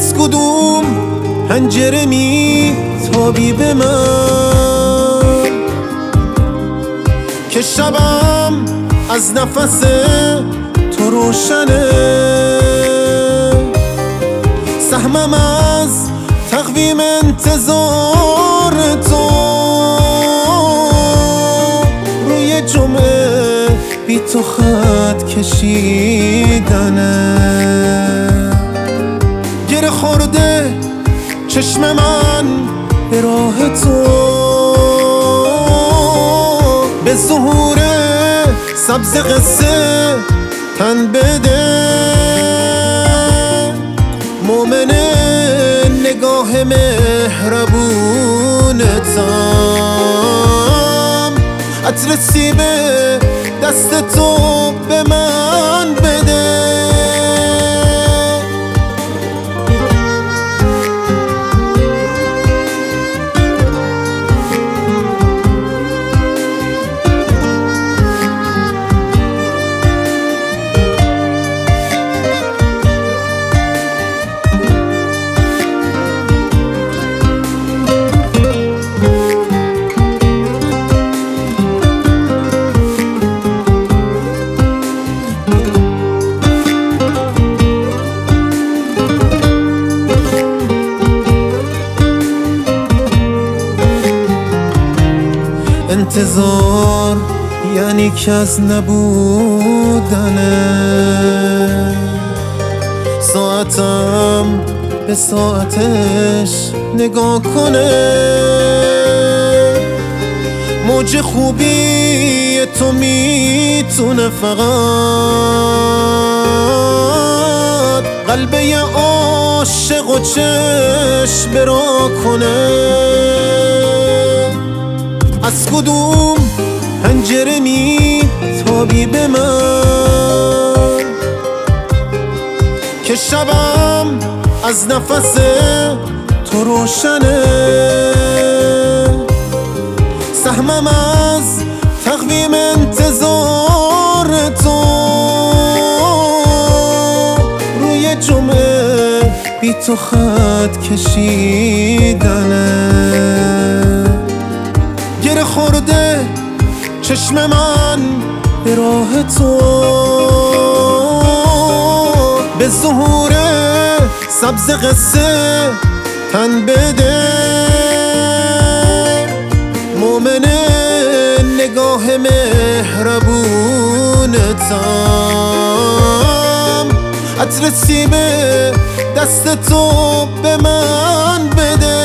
از کدوم پنجره میتابی به من که شبم از نفس تو روشنه؟ سهمم از تقویم انتظار تو روی جمعه بی تو خط کشیدنه. گره خورده چشم من به راه تو، به ظهور سبز قصه تن بده. مومن نگاه مهربونتم، عطر سیب دست تو به من بده. انتظار یعنی که از نبودنه، ساعتم به ساعتش نگاه کنه. موج خوبی تو میتونه فقط قلبه عاشق و چشم برا کنه. از کدوم پنجره میتابی به من که شبم از نفس تو روشنه؟ سهمم از تقویم انتظار تو روی جمعه بی تو خط کشیدنه. گره خورده چشم من به راه تو، به ظهور سبز قصه تن بده. مومن نگاه مهربونتم، عطر سیب دست تو به من بده.